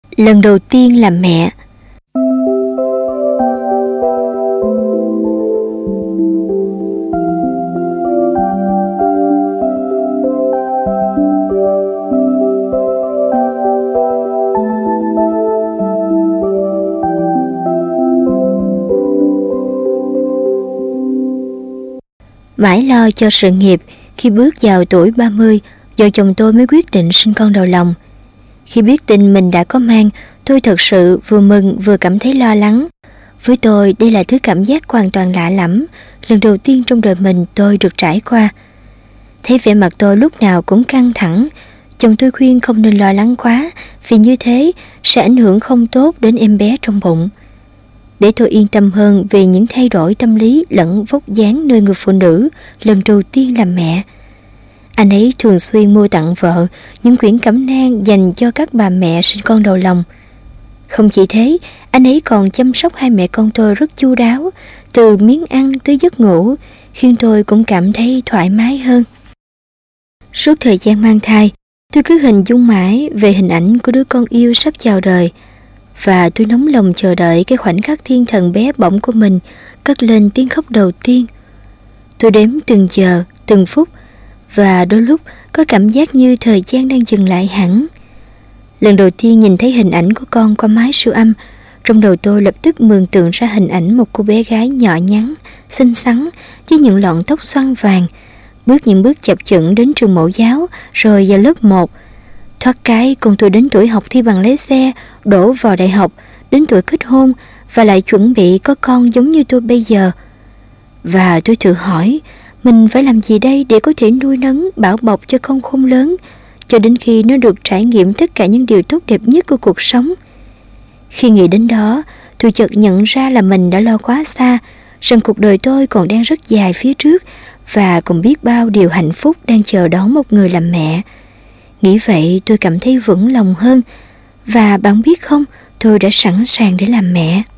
Lần đầu tiên làm mẹ. Mãi lo cho sự nghiệp, khi bước vào tuổi 30, vợ chồng tôi mới quyết định sinh con đầu lòng. Khi biết tin mình đã có mang, tôi thật sự vừa mừng vừa cảm thấy lo lắng. Với tôi, đây là thứ cảm giác hoàn toàn lạ lẫm, lần đầu tiên trong đời mình tôi được trải qua. Thấy vẻ mặt tôi lúc nào cũng căng thẳng, chồng tôi khuyên không nên lo lắng quá, vì như thế sẽ ảnh hưởng không tốt đến em bé trong bụng. Để tôi yên tâm hơn về những thay đổi tâm lý lẫn vóc dáng nơi người phụ nữ lần đầu tiên làm mẹ, anh ấy thường xuyên mua tặng vợ những quyển cẩm nang dành cho các bà mẹ sinh con đầu lòng. Không chỉ thế, anh ấy còn chăm sóc hai mẹ con tôi rất chu đáo, từ miếng ăn tới giấc ngủ, khiến tôi cũng cảm thấy thoải mái hơn. Suốt thời gian mang thai, tôi cứ hình dung mãi về hình ảnh của đứa con yêu sắp chào đời, và tôi nóng lòng chờ đợi cái khoảnh khắc thiên thần bé bỏng của mình cất lên tiếng khóc đầu tiên. Tôi đếm từng giờ, từng phút, và đôi lúc có cảm giác như thời gian đang dừng lại hẳn. Lần đầu tiên nhìn thấy hình ảnh của con qua máy siêu âm, trong đầu tôi lập tức mường tượng ra hình ảnh một cô bé gái nhỏ nhắn, xinh xắn, với những lọn tóc xoăn vàng, bước những bước chập chững đến trường mẫu giáo, rồi vào lớp 1. Thoát cái con tôi đến tuổi học thi bằng lái xe, đổ vào đại học, đến tuổi kết hôn và lại chuẩn bị có con giống như tôi bây giờ. Và tôi tự hỏi, mình phải làm gì đây để có thể nuôi nấng, bảo bọc cho con khôn lớn, cho đến khi nó được trải nghiệm tất cả những điều tốt đẹp nhất của cuộc sống. Khi nghĩ đến đó, tôi chợt nhận ra là mình đã lo quá xa, rằng cuộc đời tôi còn đang rất dài phía trước, và còn biết bao điều hạnh phúc đang chờ đón một người làm mẹ. Nghĩ vậy tôi cảm thấy vững lòng hơn, và bạn biết không, tôi đã sẵn sàng để làm mẹ.